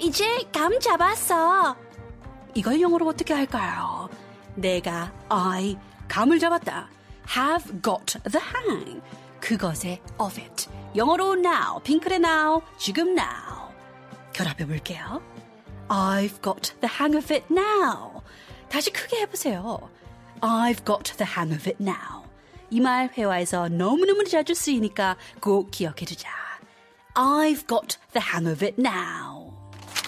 이제 감 잡았어. 이걸 영어로 어떻게 할까요? 내가 감을 잡았다. have got the hang. 그것의 of it. 영어로 now, 핑클의 now, 지금 now. 결합해 볼게요. I've got the hang of it now. 다시 크게 해보세요. I've got the hang of it now. 이 말 회화에서 너무너무 자주 쓰이니까 꼭 기억해두자. I've got the hang of it now.